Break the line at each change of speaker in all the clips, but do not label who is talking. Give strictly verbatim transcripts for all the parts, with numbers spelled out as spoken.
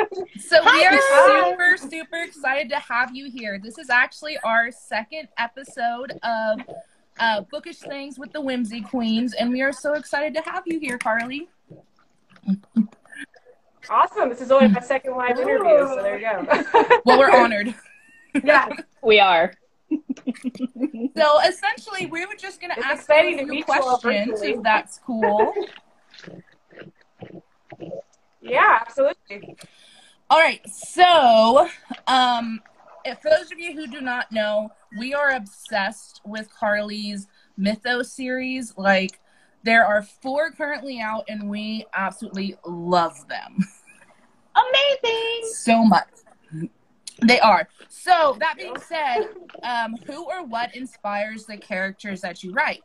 So we are
Hi.
super, super excited to have you here. This is actually our second episode of uh, Bookish Things with the Whimsy Queens, and we are so excited to have you here, Carly.
Awesome. This is only my second live interview, so there you go.
Well, we're honored.
Yeah,
we are.
So essentially, we were just going to
It's
ask
exciting
you
to
a few
meet you all
questions,
virtually.
if that's cool.
Yeah, absolutely.
All right, so um, if, for those of you who do not know, we are obsessed with Carly's Mythos series. Like, there are four currently out, and we absolutely love them.
Amazing!
So much. They are. So, that being said, um, who or what inspires the characters that you write?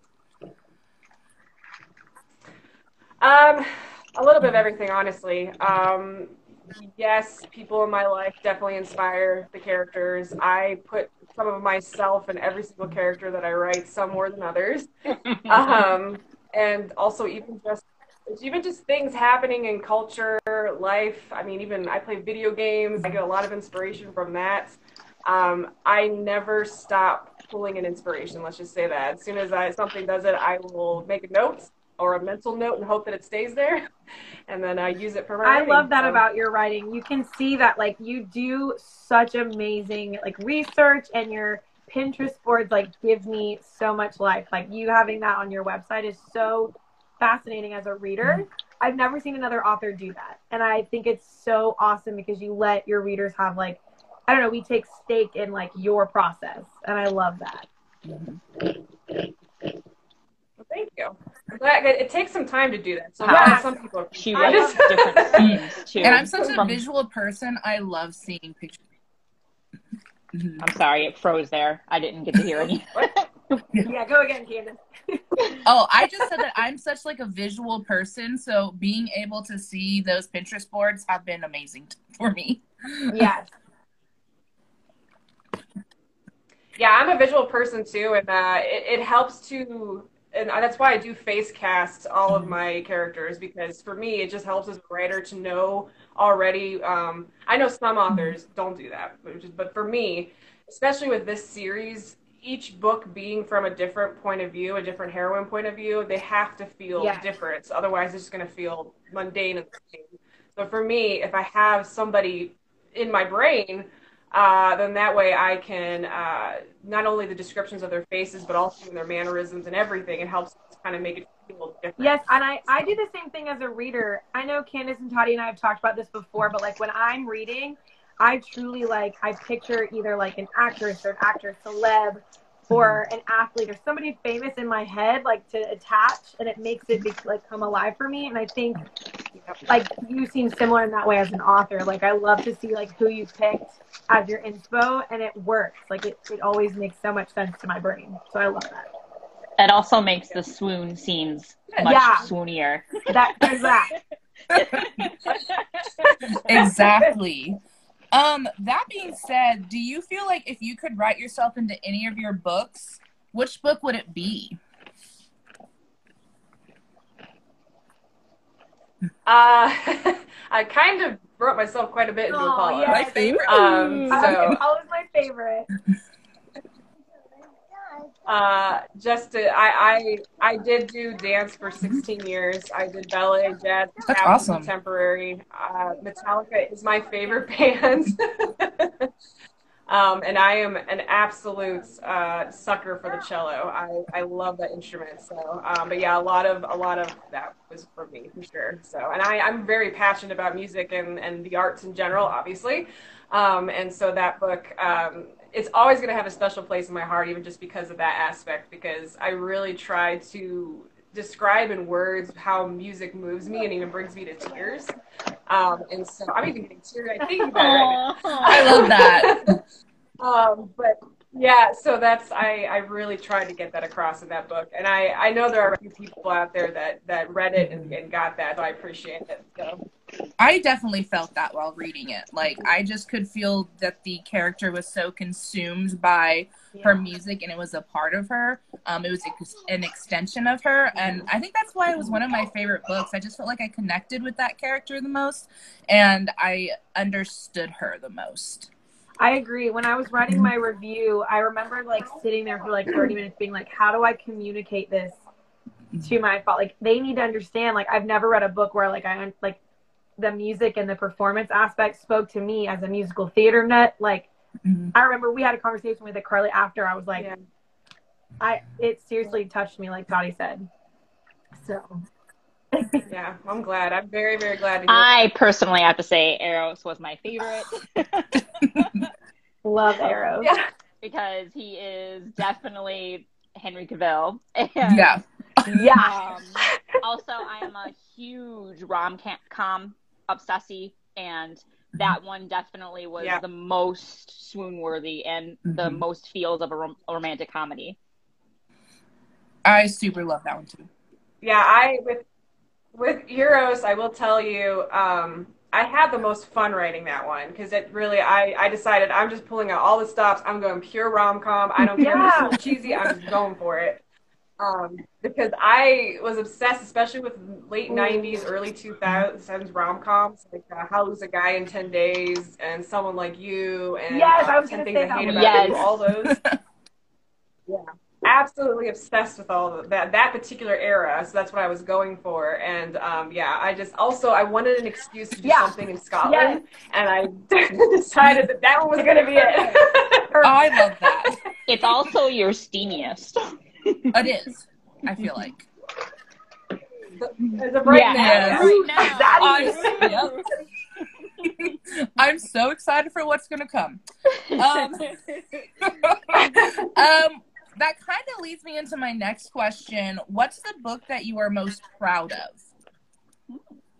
Um, a little bit of everything, honestly. Um, yes, people in my life definitely inspire the characters. I put some of myself in every single character that I write, some more than others. Um, and also even just even just things happening in culture, life. I mean, even I play video games. I get a lot of inspiration from that. Um, I never stop pulling an inspiration. Let's just say that. As soon as I, something does it, I will make a note or a mental note and hope that it stays there, and then I use it for my
I
writing.
love that
so.
about your writing. You can see that, like, you do such amazing, like, research, and your Pinterest boards, like, give me so much life. Like, you having that on your website is so fascinating as a reader. I've never seen another author do that, and I think it's so awesome because you let your readers have, like, I don't know, we take stake in, like, your process, and I love that.
Well, thank you. But it takes some time to do that. So
Yeah.
some people are
She
I
writes
just-
different scenes, too.
And I'm such a
From-
visual person. I love seeing pictures.
I'm sorry, it froze there. I didn't get to hear any.
Yeah, go again, Candace.
Oh, I just said that I'm such like a visual person, so being able to see those Pinterest boards have been amazing t- for me.
Yes.
Yeah, I'm a visual person too, and uh, it, it helps to, and that's why I do face cast all of my characters, because for me, it just helps as a writer to know already. Um, I know some authors don't do that, but, but for me, especially with this series, each book being from a different point of view, a different heroine point of view, they have to feel
Yes.
different. Otherwise, it's just going to feel mundane and the same. So for me, if I have somebody in my brain, uh, then that way I can, uh, not only the descriptions of their faces, but also in their mannerisms and everything. It helps kind of make it feel different.
Yes, and I, I do the same thing as a reader. I know Candace and Toddy and I have talked about this before, but like when I'm reading, I truly like, I picture either like an actress or an actor, celeb, or an athlete or somebody famous in my head, like to attach, and it makes it be, like come alive for me. And I think like you seem similar in that way as an author. Like I love to see like who you picked as your inspo, and it works. Like it, it always makes so much sense to my brain. So I love that.
It also makes the swoon scenes much
Yeah.
swoonier.
That there's that.
Exactly. Um, that being said, do you feel like if you could write yourself into any of your books, which book would it be?
Uh, I kind of wrote myself quite a bit into
Oh,
a poem.
yeah.
My favorite.
Um,
I
so,
was always my favorite.
uh, just to, I, I, I did do dance for sixteen years. I did ballet, jazz,
That's
tap,
awesome.
contemporary. Uh, Metallica is my favorite band. Um, and I am an absolute uh, sucker for the cello. I, I love that instrument. So, um, but yeah, a lot of a lot of that was for me for sure. So, and I, I'm very passionate about music and, and the arts in general, obviously. Um, and so that book, um, it's always going to have a special place in my heart, even just because of that aspect. Because I really try to describe in words how music moves me and even brings me to tears. Um, and so I'm even getting teary. I think about it right now.
I love that.
um, but yeah, so that's I, I really tried to get that across in that book, and I, I know there are a few people out there that, that read it and, and got that, so I appreciate it. So.
I definitely felt that while reading it. Like, I just could feel that the character was so consumed by
Yeah.
her music, and it was a part of her. Um, it was ex- an extension of her, and I think that's why it was one of my favorite books. I just felt like I connected with that character the most, and I understood her the most.
I agree. When I was writing my review, I remember like sitting there for like thirty minutes being like, how do I communicate this to my fault? Like, they need to understand, like, I've never read a book where like I like the music and the performance aspect spoke to me as a musical theater nut. Like, mm-hmm. I remember we had a conversation with it, Carly, after. I was like, yeah. I it seriously touched me, like Toddy said. So
yeah, I'm glad. I'm very, very glad to hear
I
that.
personally have to say Eros was my favorite.
Love Eros.
Yeah.
Because he is definitely Henry Cavill. And,
yeah.
Yeah.
Um, also, I am a huge rom-com obsessee, and that one definitely was yeah. the most swoon-worthy and mm-hmm. the most feels of a, rom- a romantic comedy.
I super love that one too.
Yeah, I with with Eros, I will tell you, um, I had the most fun writing that one because it really, I, I decided I'm just pulling out all the stops. I'm going pure rom-com. I don't care yeah. if it's a little cheesy. I'm just going for it. Um, because I was obsessed, especially with late nineties, early two thousands rom-coms, like uh, How to Lose a Guy in ten days and Someone Like You and
yes,
uh,
I was
ten
gonna
Things
say
I
that
Hate
one.
About
yes.
You, all those. Yeah. Absolutely obsessed with all of that, that particular era. So that's what I was going for. And um, yeah, I just also, I wanted an excuse to do yeah. something in Scotland. Yes. And I decided that that one was going to be it.
Oh, I love that.
It's also your steamiest.
It is, I feel like.
As of right
yeah,
now.
Yeah. Right now.
I'm, yep. I'm so excited for what's going to come. Um, um, that kind of leads me into my next question. What's the book that you are most proud of?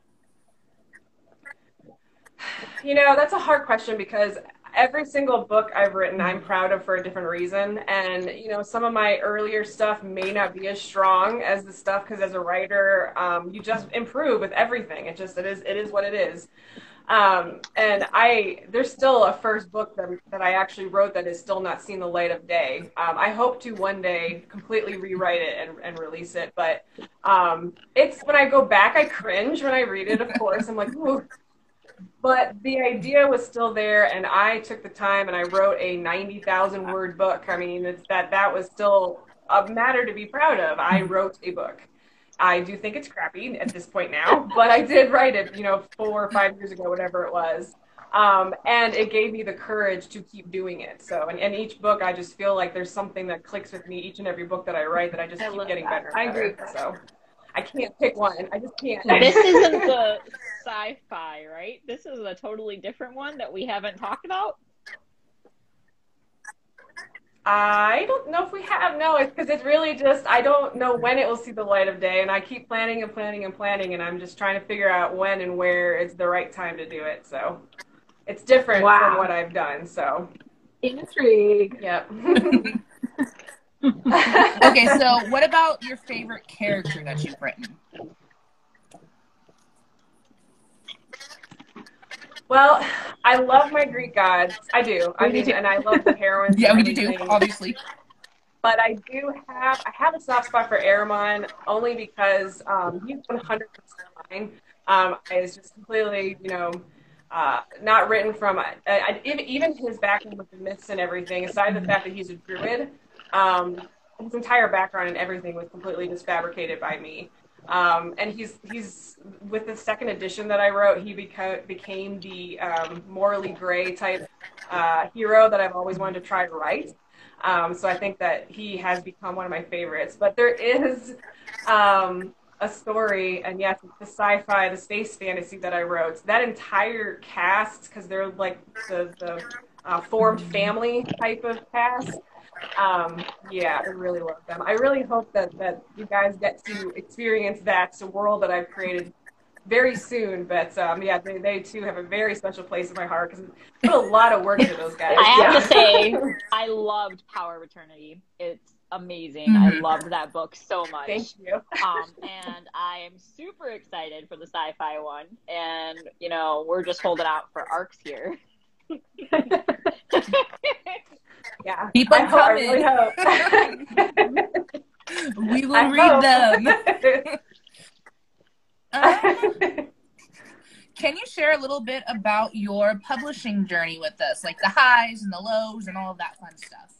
You know, that's a hard question because every single book I've written, I'm proud of for a different reason. And, you know, some of my earlier stuff may not be as strong as the stuff because as a writer, um, you just improve with everything. It just, it is, it is what it is. Um, and I, there's still a first book that, that I actually wrote that has still not seen the light of day. Um, I hope to one day completely rewrite it and, and release it. But um, it's, when I go back, I cringe when I read it, of course. I'm like, ooh. But the idea was still there, and I took the time and I wrote a ninety thousand word book. I mean, it's that that was still a matter to be proud of. I wrote a book. I do think it's crappy at this point now, but I did write it, you know, four or five years ago, whatever it was. Um, and it gave me the courage to keep doing it. So, and, and each book, I just feel like there's something that clicks with me, each and every book that I write, that I just I keep getting that. better and better. I agree. So I can't pick one. I just can't.
This isn't the sci-fi, right? This is a totally different one that we haven't talked about.
I don't know if we have. No, it's because it's really just, I don't know when it will see the light of day. And I keep planning and planning and planning. And I'm just trying to figure out when and where it's the right time to do it. So it's different wow. from what I've done. So
intrigue.
Yep.
Okay, so what about your favorite character that you've written?
Well, I love my Greek gods. I do. I mean, and I love the heroines.
Yeah, we do too, obviously.
But I do have, I have a soft spot for Ahriman only because um, he's one hundred percent mine. Um, it's just completely, you know, uh, not written from, uh, I, even his background with the myths and everything, aside the fact that he's a druid, um, his entire background and everything was completely just fabricated by me. Um, and he's, he's, with the second edition that I wrote, he beca- became the um, morally gray type uh, hero that I've always wanted to try to write. Um, so I think that he has become one of my favorites. But there is um, a story, and yes, it's the sci-fi, the space fantasy that I wrote. That entire cast, because they're like the, the uh, formed family type of cast. Um, yeah, I really love them. I really hope that, that you guys get to experience that world that I've created very soon. But um, yeah, they, they too have a very special place in my heart because I put a lot of work into those guys.
I have
yeah.
to say, I loved Power of Eternity. It's amazing.
Mm-hmm.
I loved that book so much.
Thank you.
um, and I am super excited for the sci-fi one. And, you know, we're just holding out for arcs here.
Yeah.
Keep them
I hope, I
coming.
really hope.
We will
I
read
hope.
them. Um, can you share a little bit about your publishing journey with us, like the highs and the lows and all of that fun stuff?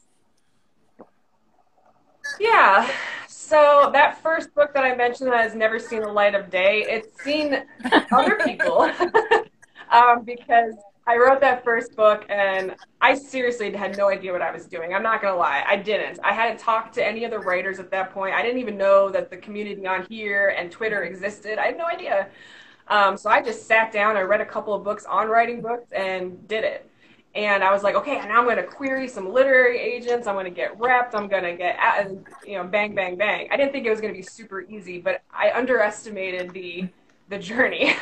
Yeah. So that first book that I mentioned that has never seen the light of day, it's seen other people um, because I wrote that first book and I seriously had no idea what I was doing. I'm not going to lie. I didn't. I hadn't talked to any other writers at that point. I didn't even know that the community on here and Twitter existed. I had no idea. Um, so I just sat down, I read a couple of books on writing books and did it. And I was like, okay, now I'm going to query some literary agents. I'm going to get repped. I'm going to get, and you know, bang, bang, bang. I didn't think it was going to be super easy, but I underestimated the the journey.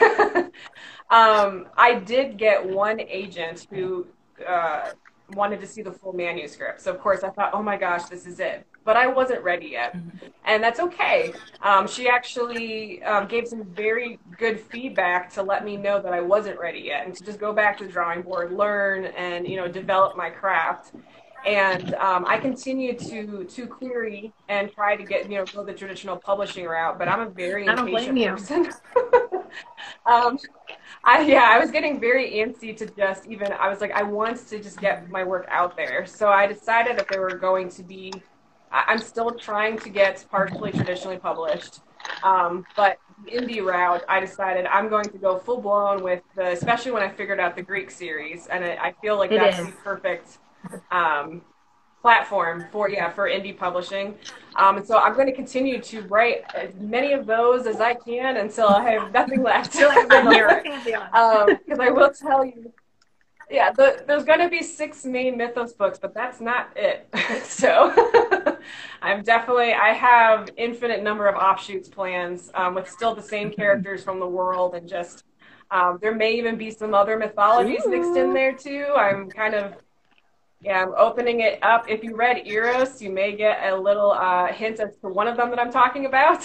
um, I did get one agent who uh, wanted to see the full manuscript. So of course I thought, oh my gosh, this is it. But I wasn't ready yet. And that's okay. Um, she actually um, gave some very good feedback to let me know that I wasn't ready yet and to just go back to the drawing board, learn, and, you know, develop my craft. And um, I continue to to query and try to get, you know, go the traditional publishing route, but I'm a very impatient person. um, I, yeah, I was getting very antsy to just even, I was like, I want to just get my work out there. So I decided that there were going to be, I'm still trying to get partially traditionally published, um, but the indie route, I decided I'm going to go full blown with the, especially when I figured out the Greek series, and it, I feel like
It
that's
is.
the perfect um, platform for yeah for indie publishing. Um, and so I'm going to continue to write as many of those as I can until I have nothing left.
Feel like I'm here.
Um, because I will tell you. Yeah, the, there's going to be six main Mythos books, but that's not it. So I'm definitely, I have infinite number of offshoots plans um, with still the same characters from the world, and just, um, there may even be some other mythologies Ooh. mixed in there too. I'm kind of, yeah, I'm opening it up. If you read Eros, you may get a little uh, hint as to one of them that I'm talking about.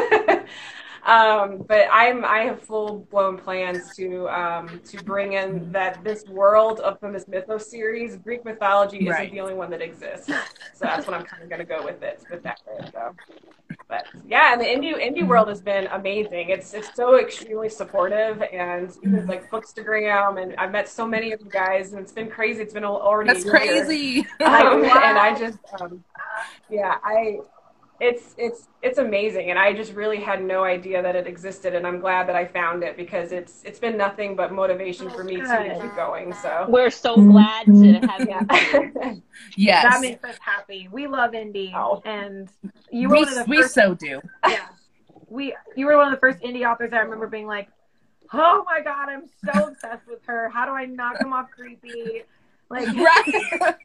Um, but I'm I have full blown plans to um, to bring in that this world of from this Mythos series. Greek mythology
right.
isn't the only one that exists, so that's what I'm kind of going to go with it with that. So, but yeah, and the indie indie world has been amazing. It's it's so extremely supportive, and even like Bookstagram, and I've met so many of you guys, and it's been crazy. It's been already
that's
a year.
crazy,
um, wow. And I just um, yeah I. It's it's it's amazing, and I just really had no idea that it existed, and I'm glad that I found it because it's it's been nothing but motivation for me to keep going. So
we're so glad to have you.
Yes,
that makes us happy. We love indie,
oh.
and you were
we,
one of the
we
first,
so do.
Yeah, we you were one of the first indie authors I remember being like, oh my god, I'm so obsessed with her. How do I not come off creepy? Like,
right.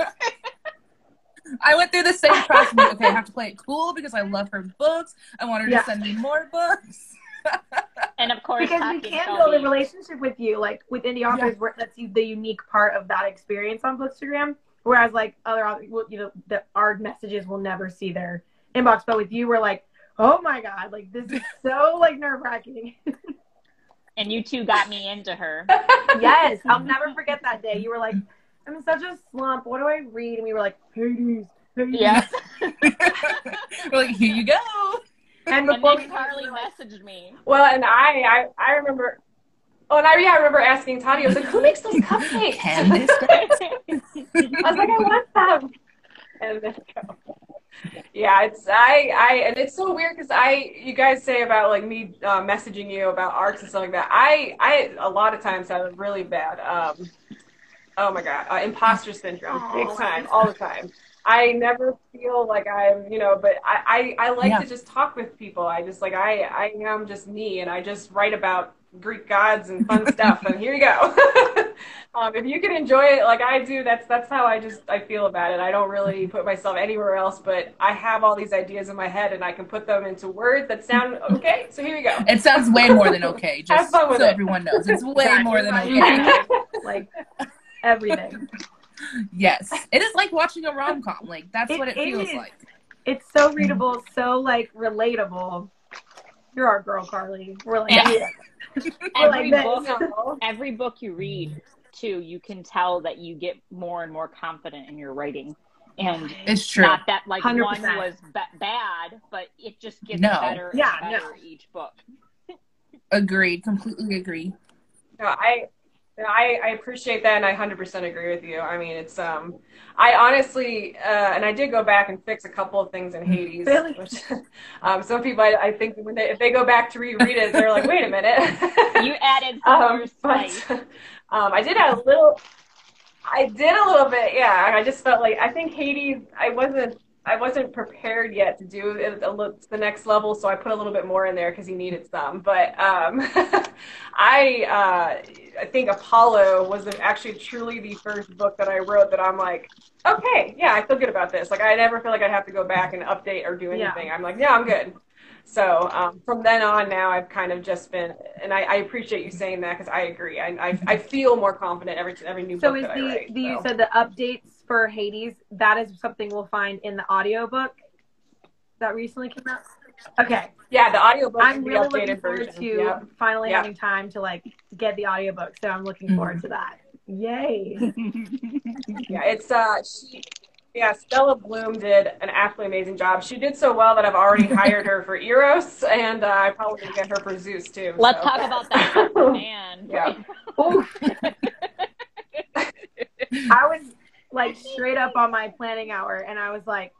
I went through the same process. Okay, I have to play it cool because I love her books. I want her
yeah.
to send me more books.
And of course,
because we can't build a relationship with you, like with indie authors. Yeah. Where that's the unique part of that experience on Bookstagram. Whereas, like other authors, you know, that our messages will never see their inbox. But with you, we're like, oh my god, like this is so like nerve wracking.
And you two got me into her.
Yes, I'll never forget that day. You were like, I'm in such a slump. What do I read? And we were like, Hades, Hades.
Yes.
We're like, here you go.
And before and then Carly messaged me.
Well, and I, I, I remember. Oh, and I, yeah, I remember asking Tati. I was like, "Who makes those cupcakes?"
Candace.
I was like, "I want them." And then go. Yeah, it's I, I, and it's so weird because I, you guys say about like me uh, messaging you about arcs and stuff like that. I, I, a lot of times have really bad. Um, Oh my God, uh, imposter syndrome, oh, big time, all the time. I never feel like I'm, you know, but I, I, I like yeah. to just talk with people. I just like, I, I am just me, and I just write about Greek gods and fun stuff, and here you go. um, if you can enjoy it like I do, that's that's how I just, I feel about it. I don't really put myself anywhere else, but I have all these ideas in my head, and I can put them into words that sound okay, so here you go.
It sounds way more than okay, just
Have fun with
so
it.
everyone knows. It's way
exactly.
more than okay.
Like, everything.
Yes, it is like watching a rom-com. Like that's
it
what it
is.
feels like.
It's so readable, so like relatable. You're our girl, Carly. We're like,
Yeah.
yeah.
Every
like
book, every book you read, too, you can tell that you get more and more confident in your writing. And
it's true.
Not that like
one hundred percent
one was b- bad, but it just gets
No.
better and
Yeah,
better
no.
each book.
Agreed. Completely agree.
No, I, I, I appreciate that, and I one hundred percent agree with you. I mean, it's um, I honestly, uh, and I did go back and fix a couple of things in Hades.
Really?
Which, um, some people, I, I think, when they, if they go back to reread it, they're like, "Wait a minute."
You added some
um,
more
but,
spice.
um, I did add a little. I did a little bit, yeah. I just felt like I think Hades. I wasn't. I wasn't prepared yet to do it a little, the next level, so I put a little bit more in there because he needed some. But um, I, uh, I think Apollo was actually truly the first book that I wrote that I'm like, okay, yeah, I feel good about this. Like I never feel like I have to go back and update or do anything.
Yeah.
I'm like, yeah, I'm good. So um, from then on, now I've kind of just been, and I, I appreciate you saying that because I agree. I, I I feel more confident every every new
So
book
is
that
the,
I write.
the you
so.
said the updates for Hades, that is something we'll find in the audiobook that recently came out? Okay.
Yeah, the audiobook
I'm
is the
really
updated
looking forward
version.
to
Yep.
finally
Yep.
having time to like get the audiobook, so I'm looking
Mhm.
forward to that. Yay.
Yeah, it's uh she yeah, Stella Bloom did an absolutely amazing job. She did so well that I've already hired her for Eros, and uh, I probably will get her for Zeus too.
Let's
so.
talk about that second man.
Yeah.
Oof. I was like straight up on my planning hour, and I was like,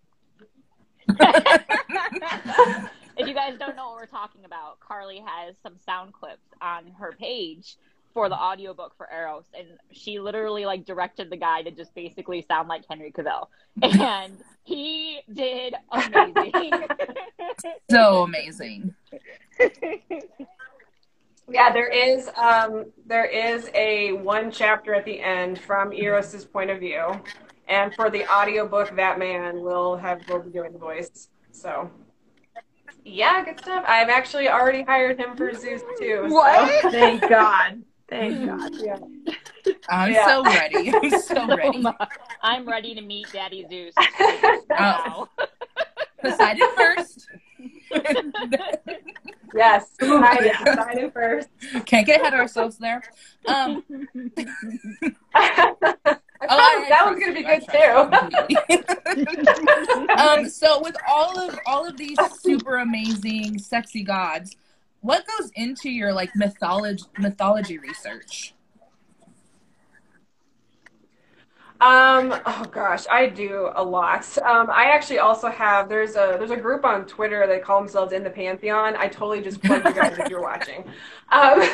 If you guys don't know what we're talking about, Carly has some sound clips on her page for the audiobook for Eros, and she literally like directed the guy to just basically sound like Henry Cavill, and he did amazing.
So amazing.
Yeah, there is um there is a one chapter at the end from Eros's point of view, and for the audiobook, that man will have will be doing the voice. So yeah, good stuff. I've actually already hired him for Zeus too.
What?
So.
thank God. Thank God.
Yeah.
I'm
Yeah.
so ready. I'm so ready.
I'm ready to meet Daddy Zeus.
Oh.
Wow.
Poseidon first.
Yes, Poseidon, Poseidon first.
Can't get ahead of ourselves there. Um,
I
Oh, I- I
that one's
trust
gonna be
you.
good
I
too.
trust you. um, so with all of all of these super amazing, sexy gods, what goes into your like mythology mythology research?
Um, oh gosh, I do a lot. Um, I actually also have, there's a, there's a group on Twitter that call themselves In the Pantheon. I totally just plugged you guys if you're watching. Um,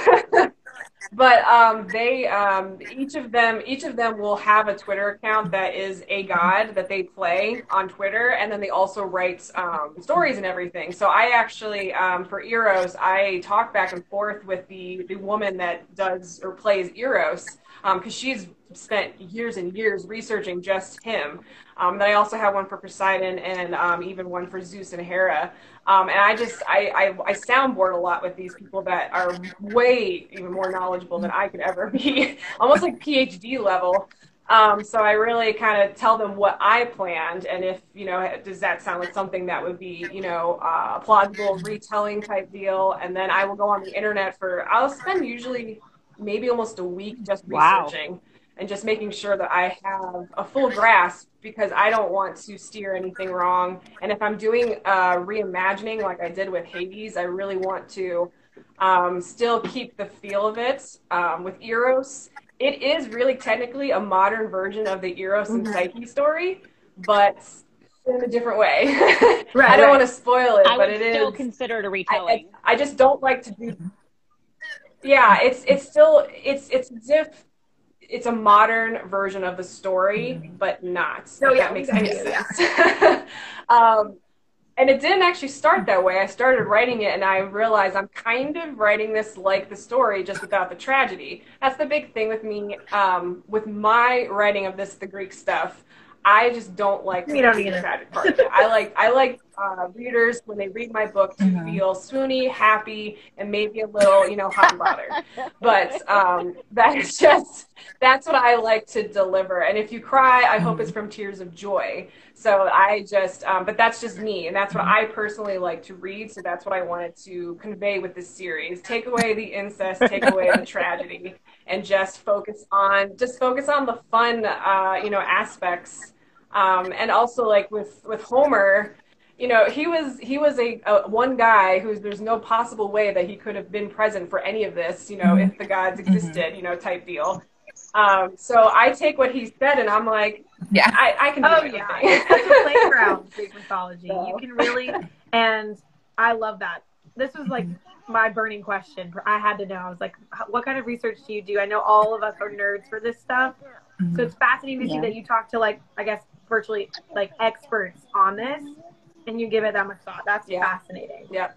but, um, they, um, each of them, each of them will have a Twitter account that is a god that they play on Twitter. And then they also write, um, stories and everything. So I actually, um, for Eros, I talk back and forth with the, the woman that does or plays Eros. Um, cause she's spent years and years researching just him. Um, then I also have one for Poseidon and um, even one for Zeus and Hera. Um, and I just, I, I, I soundboard a lot with these people that are way even more knowledgeable than I could ever be, almost like PhD level. Um, so I really kind of tell them what I planned. And if, you know, does that sound like something that would be, you know, uh, a plausible retelling type deal? And then I will go on the internet for, I'll spend usually maybe almost a week just researching. Wow. And just making sure that I have a full grasp, because I don't want to steer anything wrong. And if I'm doing uh, reimagining like I did with Hades, I really want to um, still keep the feel of it. Um, with Eros, it is really technically a modern version of the Eros and Psyche story, but in a different way.
Right,
I don't
right.
want to spoil it,
I
but
would
it
still
is.
consider it a
I,
retelling.
I, I just don't like to do. Yeah, it's it's still it's it's as if it's a modern version of the story, but not.
No,
if
yeah,
that makes
we
any
got you,
sense. um, and it didn't actually start that way. I started writing it, and I realized I'm kind of writing this like the story, just without the tragedy. That's the big thing with me, um, with my writing of this, the Greek stuff. I just don't like
You don't
the
need it.
tragic part of it. I like I like uh, readers when they read my book to
Mhm.
feel swoony, happy, and maybe a little, you know, hot and bothered. But um, that's just that's what I like to deliver. And if you cry, I hope it's from tears of joy. So I just, um, but that's just me. And that's what I personally like to read. So that's what I wanted to convey with this series. Take away the incest, take away the tragedy, and just focus on, just focus on the fun, uh, you know, aspects. Um, and also like with, with Homer, you know, he was he was a, a one guy who's there's no possible way that he could have been present for any of this, you know, mm-hmm. if the gods existed, mm-hmm. you know, type deal. Um, so I take what he said and I'm like, yeah, I, I can do
oh,
anything.
Yeah. It's a playground, Greek mythology. So. You can really, and I love that. This was like my burning question. I had to know. I was like, what kind of research do you do? I know all of us are nerds for this stuff. Mm-hmm. So it's fascinating to yeah. see that you talk to like, I guess, virtually like experts on this. And you give it that much thought. That's yeah. fascinating.
Yep.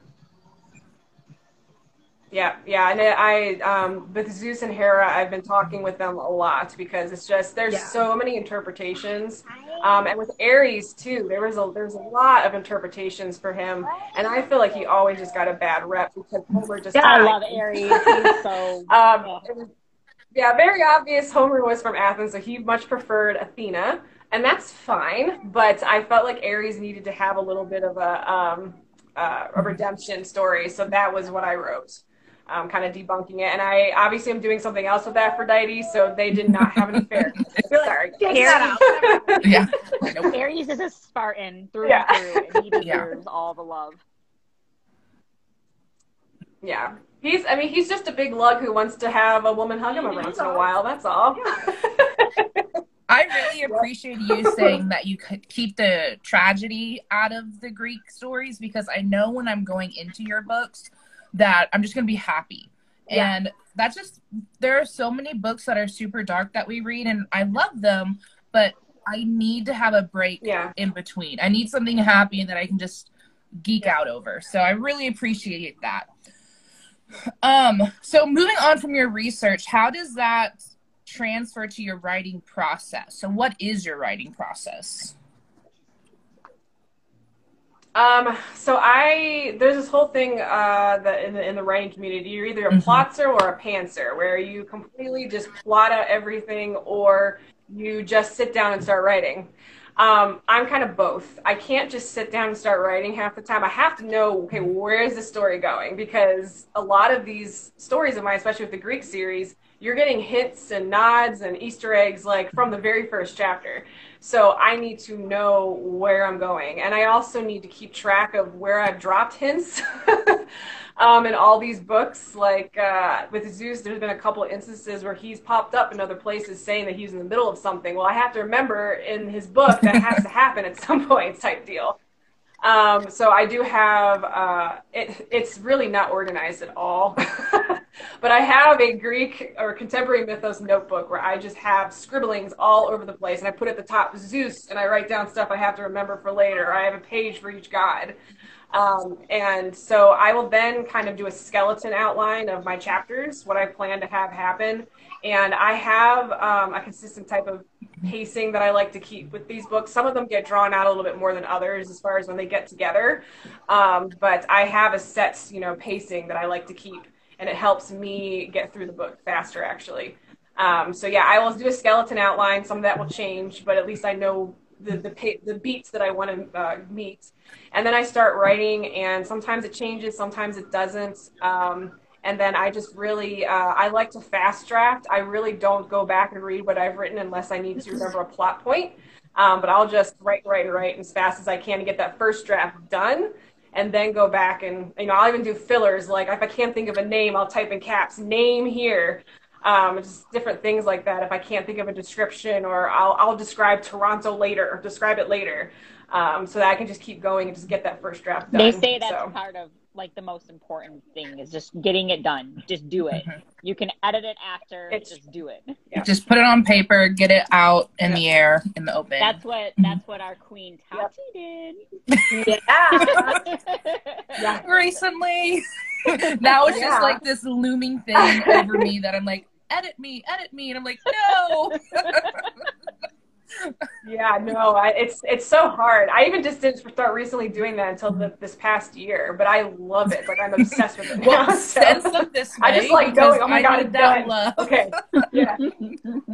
Yeah, yeah, and I, um, with Zeus and Hera, I've been talking with them a lot because it's just there's yeah. so many interpretations, um, and with Ares too, there was a there's a lot of interpretations for him, and I feel like he always just got a bad rep because Homer just.
Yeah, I love Ares. He's so.
um, yeah. yeah, very obvious. Homer was from Athens, so he much preferred Athena. And that's fine, but I felt like Ares needed to have a little bit of a um, uh, a redemption story, so that was what I wrote, um, kind of debunking it. And I obviously am doing something else with Aphrodite, so they did not have an affair. Sorry,
Ares, yeah. Ares is a Spartan through yeah. and through, and he deserves yeah. all the love.
Yeah, he's. I mean, he's just a big lug who wants to have a woman hug him every once in a while. That's all. Yeah.
I really appreciate you saying that you keep the tragedy out of the Greek stories because I know when I'm going into your books that I'm just going to be happy. Yeah. And that's just, there are so many books that are super dark that we read and I love them, but I need to have a break yeah. in between. I need something happy and that I can just geek yeah. out over. So I really appreciate that. Um, so moving on from your research, how does that transfer to your writing process? So what is your writing process?
Um, so I, there's this whole thing uh, that in the, in the writing community, you're either a mm-hmm. plotzer or a pantser, where you completely just plot out everything or you just sit down and start writing. Um, I'm kind of both. I can't just sit down and start writing half the time. I have to know, okay, where is the story going? Because a lot of these stories of mine, especially with the Greek series, you're getting hints and nods and Easter eggs like from the very first chapter. So I need to know where I'm going. And I also need to keep track of where I've dropped hints um, in all these books. Like uh, with Zeus, there's been a couple of instances where he's popped up in other places saying that he's in the middle of something. Well, I have to remember in his book that has to happen at some point type deal. Um, so I do have, uh, it, it's really not organized at all, but I have a Greek or contemporary mythos notebook where I just have scribblings all over the place and I put at the top Zeus and I write down stuff I have to remember for later. I have a page for each god. Um, and so I will then kind of do a skeleton outline of my chapters, what I plan to have happen. And I have um, a consistent type of pacing that I like to keep with these books. Some of them get drawn out a little bit more than others as far as when they get together. Um, but I have a set, you know, pacing that I like to keep, and it helps me get through the book faster, actually. Um, so yeah, I will do a skeleton outline. Some of that will change, but at least I know the the, the beats that I want to uh, meet. And then I start writing, and sometimes it changes, sometimes it doesn't. Um, And then I just really, uh, I like to fast draft. I really don't go back and read what I've written unless I need to remember a plot point. Um, but I'll just write, write, write as fast as I can to get that first draft done. And then go back and, you know, I'll even do fillers. Like if I can't think of a name, I'll type in caps, name here. Um, just different things like that. If I can't think of a description, or I'll, I'll describe Toronto later, or describe it later. Um, so that I can just keep going and just get that first draft done.
They say that's
so.
part of like the most important thing is just getting it done. Just do it. Mm-hmm. You can edit it after. It's, just do it.
Yeah. Just put it on paper, get it out in yeah. the air, in the open.
That's what that's what our queen Tati
yep. did. Yeah.
yeah. Recently. Now it's yeah. just like this looming thing over me that I'm like, edit me, edit me, and I'm like, no.
Yeah, no, I, it's it's so hard. I even just didn't start recently doing that until the, this past year, but I love it. Like I'm obsessed with it now.
Well, sense of this way,
I just like going. Oh my god, it's done.
Love.
Okay, yeah,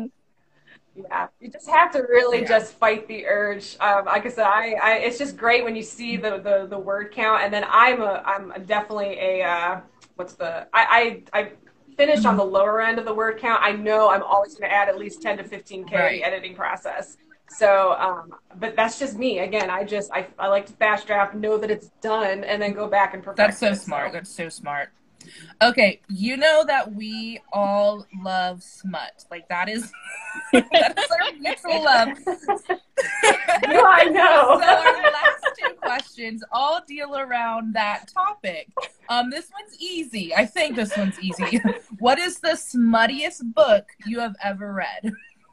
have to really
Yeah.
just fight the urge. Um, like I said, I, I it's just great when you see the, the, the word count, and then I'm a I'm definitely a uh, what's the I I, I finished on the lower end of the word count. I know I'm always going to add at least ten to fifteen K
Right.
in the editing process. So, um, but that's just me. Again, I just I, I like to fast draft, know that it's done, and then go back and perfect
That's so
it,
smart.
So.
That's so smart. Okay, you know that we all love smut. Like that is that is our mutual love.
No, I know.
So our last two questions all deal around that topic. Um, this one's easy. I think this one's easy. What is the smuttiest book you have ever read?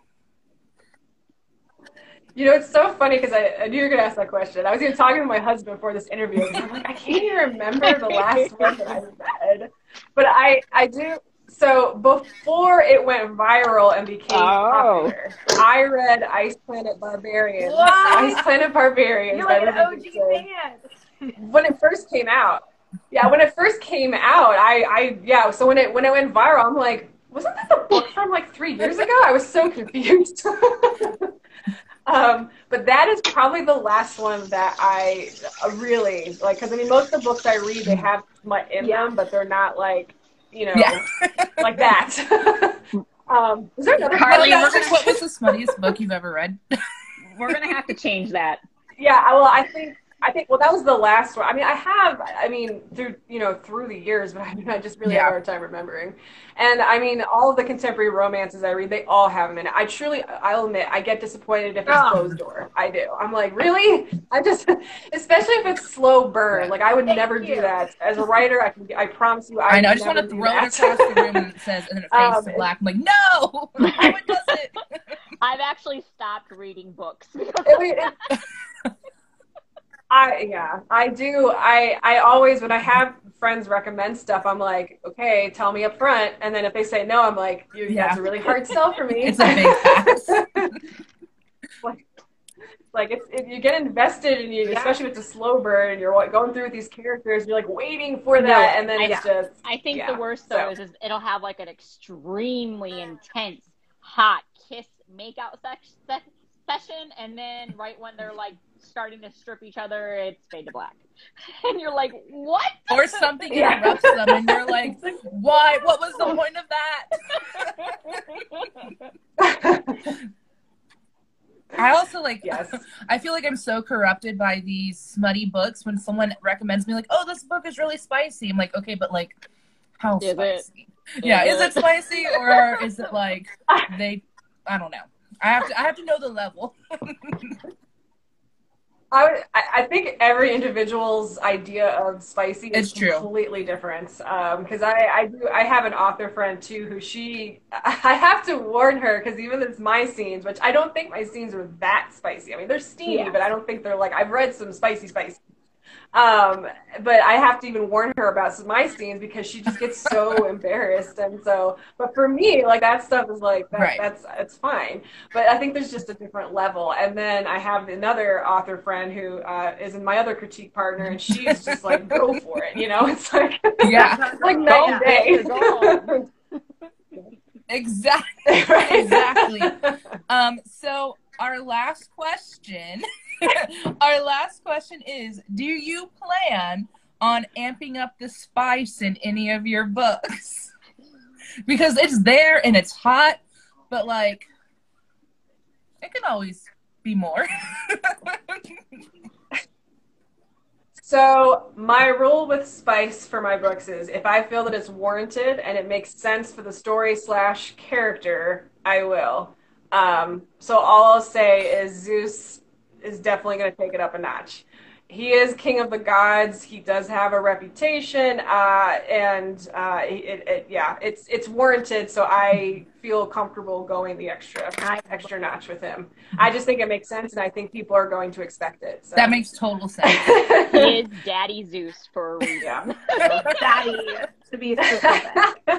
You know, it's so funny because I, I knew you were going to ask that question. I was even talking to my husband before this interview. And I'm like, I can't even remember the last one that I read. But I, I do. So before it went viral and became
Oh.
popular, I read Ice Planet Barbarians.
What?
Ice Planet Barbarians.
You're like
by
an
Ruby
O G
Gibson.
fan.
When it first came out. Yeah, when it first came out, I, I, yeah, so when it, when it went viral, I'm like, wasn't this a book from like three years ago? I was so confused. Um, but that is probably the last one that I really like, because I mean, most of the books I read, they have smut in
Yeah.
them, but they're not like, you know,
Yeah.
like that. um, is there another
Carly,
What
we're
was-
gonna-
what was the smuttiest book you've ever read?
We're gonna have to change that.
Yeah, I- well, I think, I think, well, that was the last one. I mean, I have, I mean, through, you know, through the years, but I, mean, I just really
Yeah.
have a hard time remembering. And I mean, all of the contemporary romances I read, they all have them in it. I truly, I'll admit, I get disappointed if it's
Oh.
closed door. I do. I'm like, really? I just, especially if it's slow burn. Like, I would
Thank
never do
you.
that. As a writer, I can, I promise you, I,
I know. I
would
just want
never
to
do
throw it
that.
across the room and it says, and then it fades
Um,
to black. I'm like, no, no, it doesn't.
I've actually stopped reading books.
It- it- I yeah, I do. I I always when I have friends recommend stuff, I'm like, okay, tell me up front, and then if they say no, I'm like, you,
Yeah.
that's a really hard sell for me.
It's a big pass.
like, like it's it, you get invested, and you
Yeah.
especially with the slow burn, and you're what, going through with these characters, you're like waiting for
No,
that, and then
I-
it's just
I think
Yeah,
the worst though
so.
is, is it'll have like an extremely intense, hot kiss makeout sex, se- session, and then right when they're like starting to strip each other, it's fade to black, and you're like, what?
Or something
Yeah.
interrupts them, and you're like, why? What was the point of that? I also like,
yes.
I feel like I'm so corrupted by these smutty books when someone recommends me, like, oh, this book is really spicy. I'm like, okay, but like, how
Is it?
spicy? Yeah,
Is
is it
it?
spicy or is it like they? I don't know. I have to. I have to know the level.
I, would, I I think every individual's idea of spicy is
It's true.
completely different. Because I, I do I have an author friend too who she I have to warn her because even if it's my scenes, which I don't think my scenes are that spicy. I mean they're steamy,
Yeah.
but I don't think they're like I've read some spicy spicy. Um, but I have to even warn her about some, my scenes because she just gets so embarrassed. And so, but for me, like that stuff is like, that,
Right.
that's, it's fine. But I think there's just a different level. And then I have another author friend who uh, is my other critique partner and she's just like, go for it. You know, it's like,
Yeah,
like night and day.
Go.
exactly.
Right.
Exactly. Um. So our last question, our last question is: do you plan on amping up the spice in any of your books? Because it's there and it's hot, but like, it can always be more.
So my rule with spice for my books is if I feel that it's warranted and it makes sense for the story slash character, I will. Um, so all I'll say is Zeus is definitely going to take it up a notch. He is king of the gods. He does have a reputation, uh, and uh, it, it, yeah, it's it's warranted. So I feel comfortable going the extra extra notch with him. I just think it makes sense, and I think people are going to expect it. So.
That makes total sense.
He is Daddy Zeus for a reason.
Yeah.
Daddy, to be specific.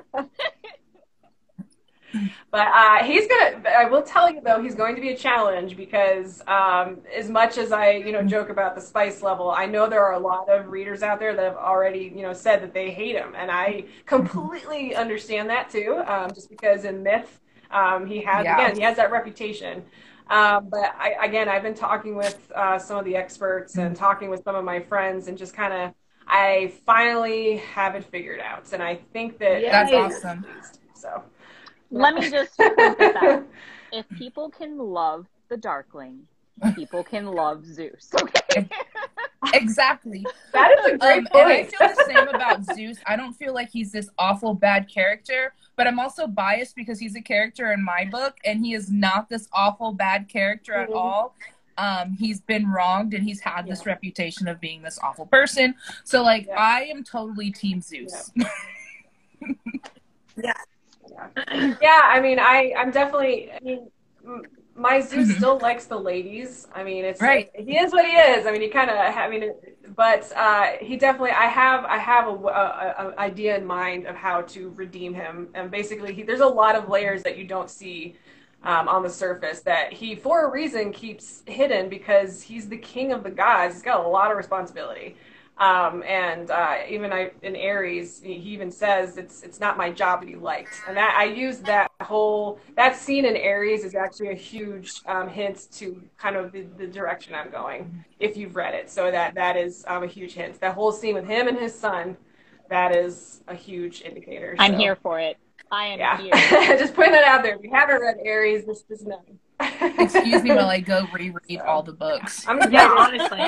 But uh, he's gonna. I will tell you though, he's going to be a challenge because um, as much as I, you know, joke about the spice level, I know there are a lot of readers out there that have already, you know, said that they hate him, and I completely understand that too. Um, just because in Myth, um, he has
Yeah.
again, he has that reputation. Um, but I, again, I've been talking with uh, some of the experts and talking with some of my friends, and just kind of, I finally have it figured out, and I think that
that's awesome.
Pleased, so
let me just point this out: if people can love the Darkling, people can love Zeus. Okay.
Exactly.
That is a great
um,
point.
And I feel the same about Zeus. I don't feel like he's this awful bad character, but I'm also biased because he's a character in my book, and he is not this awful bad character at mm-hmm. all. Um, he's been wronged, and he's had yeah. this reputation of being this awful person. So, like, yeah. I am totally Team Zeus.
Yeah. yeah. yeah. Yeah. I mean, I, I'm definitely. I mean, my Zeus mm-hmm. still likes the ladies. I mean, it's
right.
It, he is what he is. I mean, he kind of. I mean, but uh, he definitely. I have. I have a, a, a idea in mind of how to redeem him, and basically, he, there's a lot of layers that you don't see um, on the surface that he, for a reason, keeps hidden because he's the king of the gods. He's got a lot of responsibility. Um, and uh, even I, in Ares, he even says it's it's not my job to be liked, and that I use that whole that scene in Ares is actually a huge um, hint to kind of the, the direction I'm going. If you've read it, so that that is um, a huge hint. That whole scene with him and his son, that is a huge indicator.
I'm
so.
here for it. I am
yeah.
here.
Just putting that out there. If you haven't read Ares, this is no.
Excuse me while I go reread so. all the books.
I'm yeah, honestly.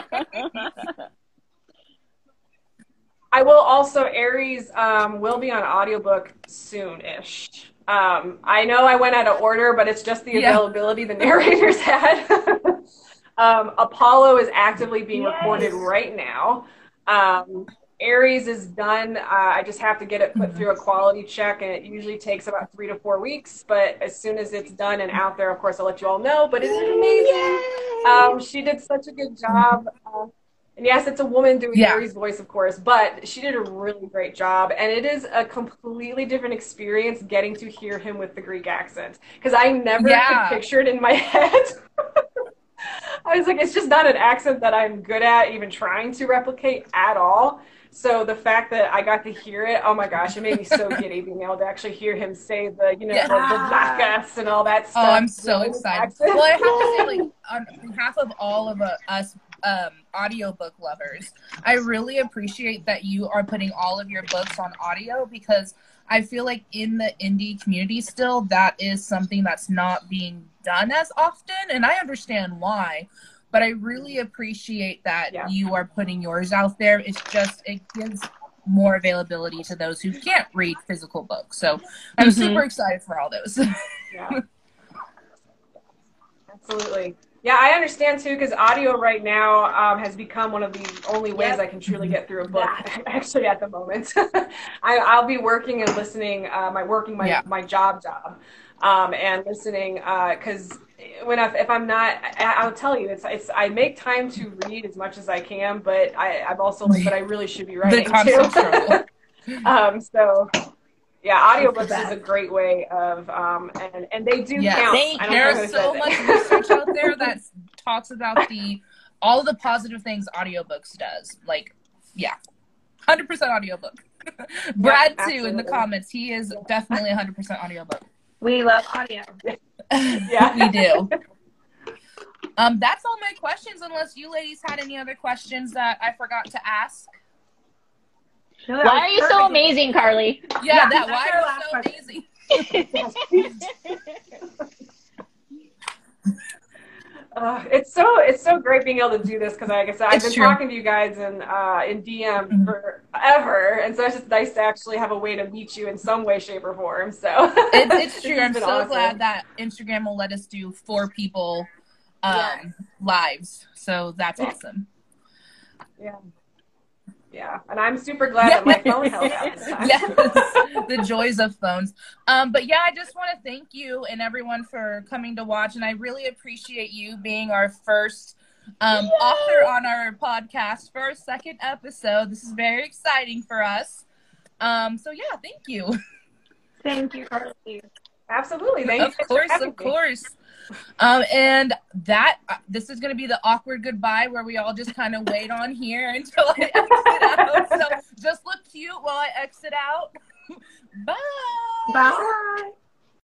I will also, Ares um, will be on audiobook soon-ish. Um, I know I went out of order, but it's just the yeah. availability the narrators had. um, Apollo is actively being yes. recorded right now. Um, Ares is done. Uh, I just have to get it put mm-hmm. through a quality check, and it usually takes about three to four weeks. But as soon as it's done and out there, of course, I'll let you all know. But it's amazing. Um, she did such a good job. Uh, And yes, it's a woman doing yeah. Ares' voice, of course, but she did a really great job. And it is a completely different experience getting to hear him with the Greek accent. Because I never yeah. could picture it in my head. I was like, it's just not an accent that I'm good at even trying to replicate at all. So the fact that I got to hear it, oh my gosh, it made me so giddy being able to actually hear him say the, you know, yeah. the, the Bacchus and all that stuff.
Oh, I'm so excited. Well, I have to say, like, on behalf of all of uh, us um, audiobook lovers, I really appreciate that you are putting all of your books on audio, because I feel like in the indie community still, that is something that's not being done as often, and I understand why. But I really appreciate that yeah. you are putting yours out there. It's just, it gives more availability to those who can't read physical books. So I'm mm-hmm. super excited for all those.
Yeah. Absolutely. Yeah, I understand too, because audio right now um, has become one of the only ways yep. I can truly get through a book, actually, at the moment. I, I'll be working and listening, uh, my working my, yeah. my job job, um, and listening, because uh, when I, if I'm not, I, I'll tell you, it's it's I make time to read as much as I can, but I, I'm also like, but I really should be writing too. um, so. Yeah, audiobooks is a great way of, um, and, and they do
yes.
count.
They, there's so much research out there that talks about the all the positive things audiobooks does. Like, yeah, one hundred percent audiobook. Brad, yeah, too, in the comments, he is yeah. definitely one hundred percent audiobook.
We love audio.
Yeah,
we do. Um, that's all my questions, unless you ladies had any other questions that I forgot to ask.
No, why are you so amazing, Carly?
Yeah, yeah that why are you so amazing?
uh, it's so it's so great being able to do this, because, like I said, I've it's been true. talking to you guys in uh, in D M mm-hmm. forever, and so it's just nice to actually have a way to meet you in some way, shape, or form. So
it, it's true. I'm so awesome. glad that Instagram will let us do four people um, yes. lives. So that's awesome.
Yeah. Yeah, and I'm super glad yes. that my phone held out this time.
Yes, the joys of phones. Um, but yeah, I just want to thank you and everyone for coming to watch, and I really appreciate you being our first um, author on our podcast for our second episode. This is very exciting for us. Um, so yeah, thank you.
Thank you, Carly.
Absolutely, thank
of
you.
Of course, of course. Um, and that, uh, this is going to be the awkward goodbye where we all just kind of wait on here until I exit out. So just look cute while I exit out. Bye.
Bye.